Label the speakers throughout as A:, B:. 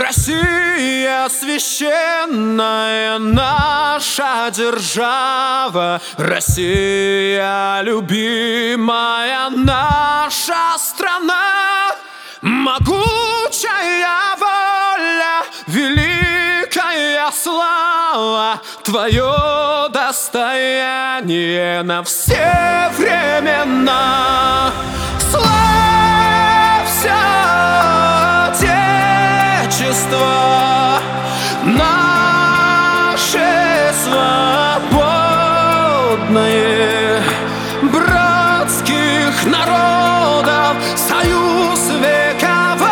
A: Россия священная наша держава, Россия любимая наша страна. Могучая воля, великая слава, твое достояние на все времена. Славься, Отечество наше свободное, братских народов союз вековой,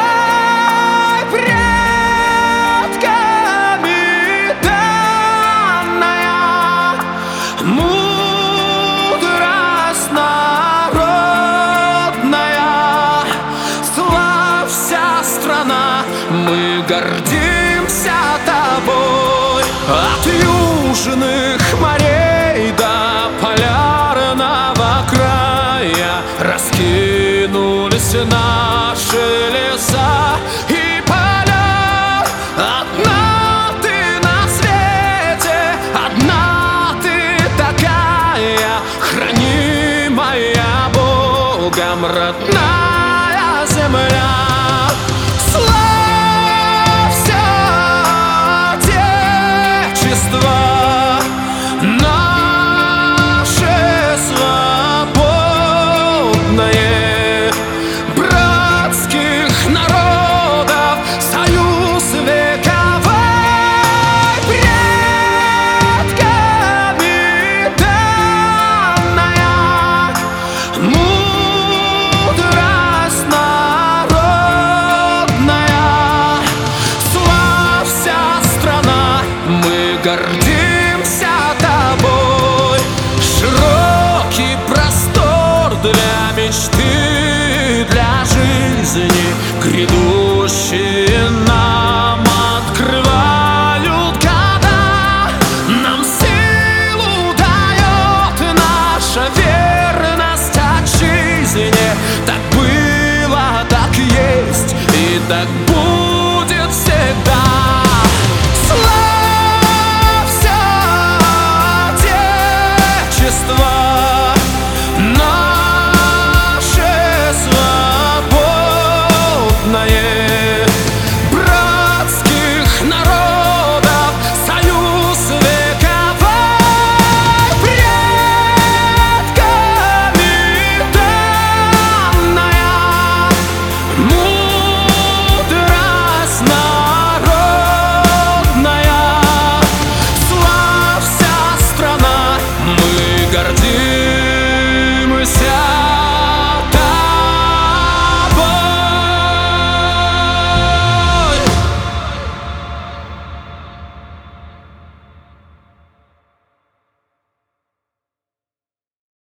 A: предками данная мудрость народная. Славься, страна, мы гордимся тобой. От южных морей до полярного края раскинулись наши леса и поля. Одна ты на свете, одна ты такая, хранимая Богом родная земля.